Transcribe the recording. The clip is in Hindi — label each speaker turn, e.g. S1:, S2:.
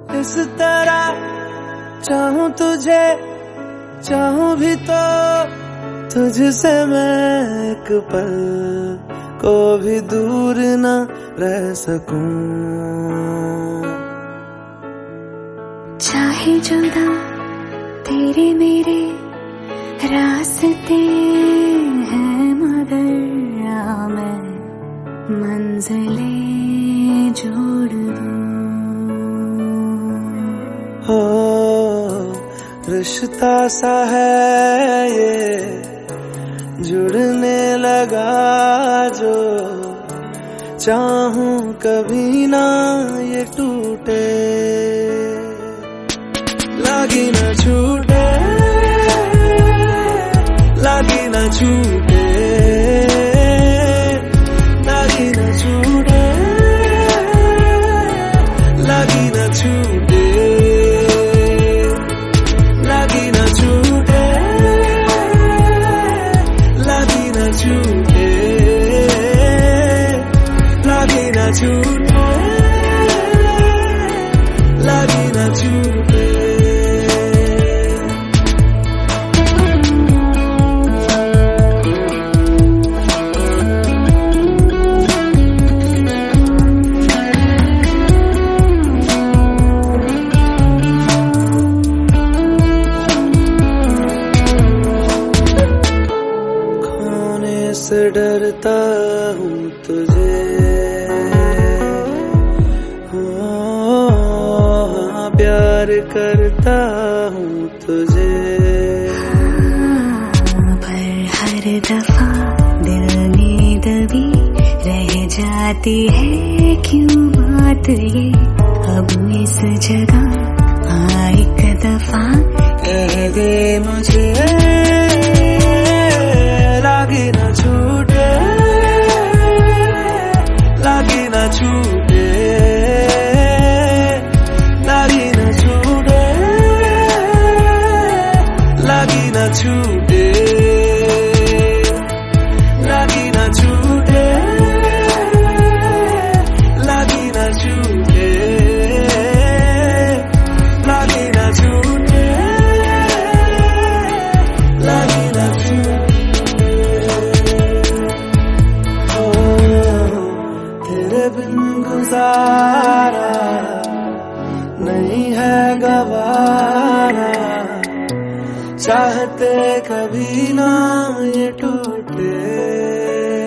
S1: इस तरह चाहूं तुझे, चाहूं भी तो तुझसे मैं एक पल को भी दूर न रह सकूं।
S2: चाहे जुदा तेरे मेरे रास्ते हैं, मगर मैं मंजिलें जोड़ दूं।
S1: हो रिश्ता सा है ये जुड़ने लगा जो, चाहूं कभी ना ये टूटे, लागी ना छूटे, लागी ना छूटे, लागी ना छूटे, लागी ना छूटे, लागी ना छूटे, लागी ना छूटे, लागी ना छूटे, लागी ना छूटे। से डरता हूँ तुझे, हाँ प्यार करता हूँ तुझे,
S2: पर हर दफा दिल में दबी रह जाती है क्यों बात ये, अब इस जगह एक दफा
S1: कह दे मुझे, लागी ना छूटे, लागी ना छूटे, लागी ना छूटे, लागी ना छूटे, लागी ना छूटे, लागी ना छूटे, लागी ना छूटे, लागी ना छूटे। बिन गुजारा नहीं है गवारा, चाहते कभी ना ये टूटे।